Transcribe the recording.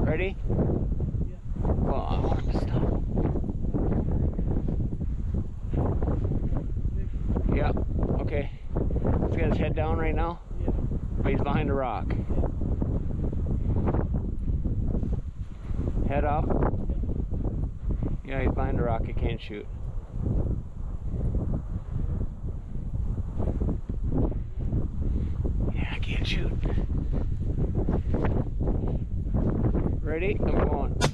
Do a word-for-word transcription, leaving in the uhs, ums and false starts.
Ready? Well, I want him to stop. Yeah, okay. He's got his head down right now? Yeah. But he's behind a rock. Head up. Yeah, he's behind a rock. He can't shoot. Yeah, I can't shoot. Ready? I'm going.